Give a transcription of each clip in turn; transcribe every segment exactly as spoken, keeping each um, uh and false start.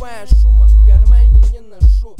подавая шума, в кармане не ношу.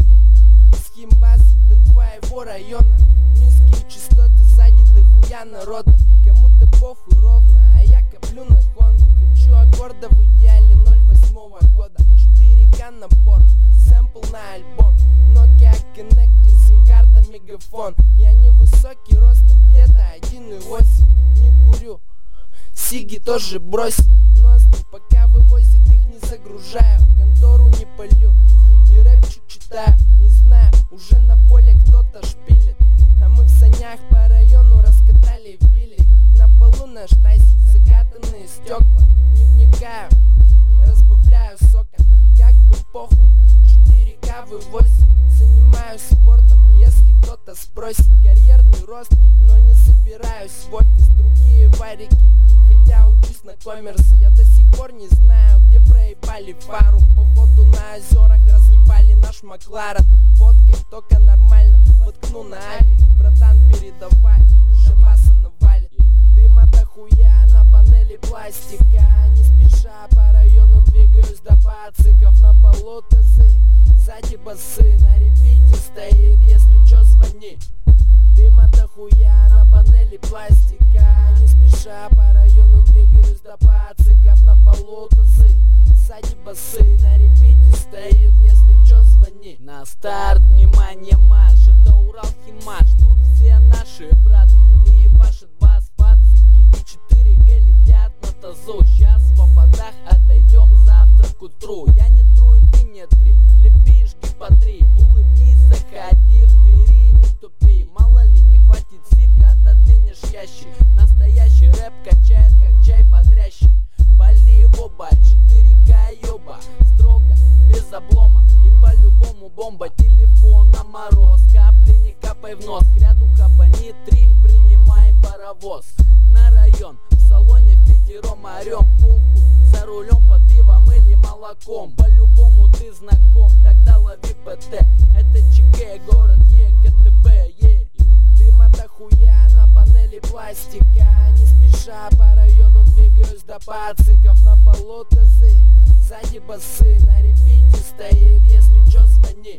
С химбазы до твоего района низкие частоты, сзади дохуя народа. Кому-то похуй ровно, а я коплю на Хонду. Хочу аккорда в идеале ноль восьмого года. четыре ка набор, сэмпл на альбом. Nokia Connecting, сим-карта, мегафон. Я не высокий ростом, где-то один и восемь. Не курю, сиги тоже бросил. Ноздри пока вывозит, их не загружаю. Контору не палю и рэпчик читаю. Не знаю, уже на поле кто-то шпилит, а мы в санях по району раскатали билик. На полу наш тайс, закатанные стекла. Не вникаю, разбавляю соком, как бы похуй. четыре ка вывозит, занимаюсь спортом, если кто-то спросит. Карьерный рост, но не собираюсь в офис. Другие варики, хотя учусь на коммерсе. Я до сих пор не знаю, где проебали фару. Походу на озерах разъебали наш Макларен. Фоткой только нормально, воткну на авик. Братан, передавай, шабаса навалит. Дыма дохуя на панели пластика. Не спеша по району двигаюсь до пациков. На полу тазы, сзади басы. На репите стоит, если чё звони. Дыма дохуя на панели пластика. Не спеша по району двигаюсь до пациков. На полу тазы, сзади басы. На репите стоит, если чё звони. На старт, внимание, марш, это Урал Химаш. Тут все наши, брат, и ебашит бас, пацики. И четыре ка летят на тазу. Сейчас в ободах отойдем завтра к утру. Я не тру, и ты мне три, лепишь по три. Улыбнись, заходи в двери, не тупи. Мало ли не хватит сика, отодвинешь ящик. Настоящий рэп качает, как чай бодрящий. Пали в оба, четыре ка ёба. Строго, без облома, и по-любому бомба. Телефон на мороз, капли не капай в нос. К ряду хапани три, принимай паровоз. На район, в салоне в пятером орем. Похуй, за рулем под пивом или молоком. По-любому ты знаком, тогда лови ПТ. Это ЧК, город ЕКТБ, е. Дыма дохуя на панели пластика. Не спеша по району двигаюсь до пациков. На полу тазы, сзади басы. На репите стоит, если чё звони.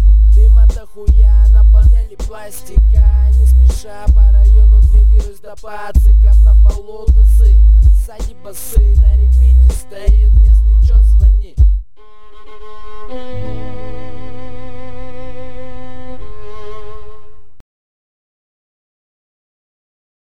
Дыма дохуя на панели пластика. Не спеша по району двигаюсь до пациков. На полу тазы, сзади басы. На репите стоит, если чё звони.